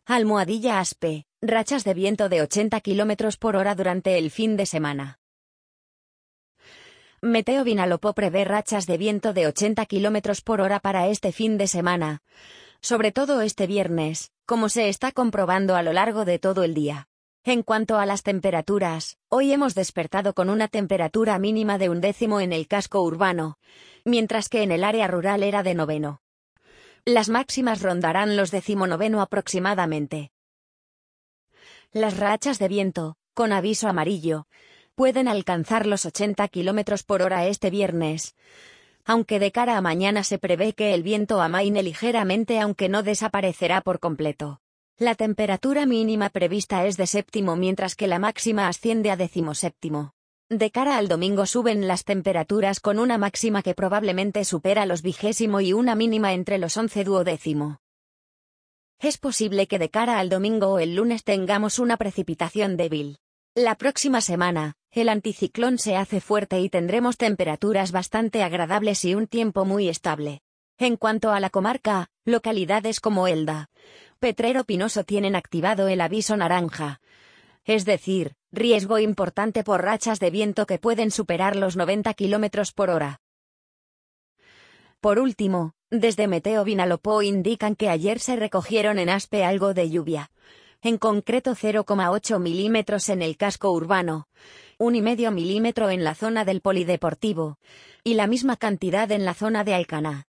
Almohadilla Aspe, rachas de viento de 80 km por hora durante el fin de semana. Meteo Vinalopó prevé rachas de viento de 80 km por hora para este fin de semana, sobre todo este viernes, como se está comprobando a lo largo de todo el día. En cuanto a las temperaturas, hoy hemos despertado con una temperatura mínima de 10 en el casco urbano, mientras que en el área rural era de 9. Las máximas rondarán los 19 aproximadamente. Las rachas de viento, con aviso amarillo, pueden alcanzar los 80 km por hora este viernes, aunque de cara a mañana se prevé que el viento amaine ligeramente aunque no desaparecerá por completo. La temperatura mínima prevista es de 7 mientras que la máxima asciende a 17. De cara al domingo suben las temperaturas con una máxima que probablemente supera los 20 y una mínima entre los 11 y 12. Es posible que de cara al domingo o el lunes tengamos una precipitación débil. La próxima semana, el anticiclón se hace fuerte y tendremos temperaturas bastante agradables y un tiempo muy estable. En cuanto a la comarca, localidades como Elda, Petrero Pinoso tienen activado el aviso naranja. Es decir, riesgo importante por rachas de viento que pueden superar los 90 km por hora. Por último, desde Meteo Vinalopó indican que ayer se recogieron en Aspe algo de lluvia. En concreto 0,8 milímetros en el casco urbano, 1,5 milímetro en la zona del polideportivo, y la misma cantidad en la zona de Alcaná.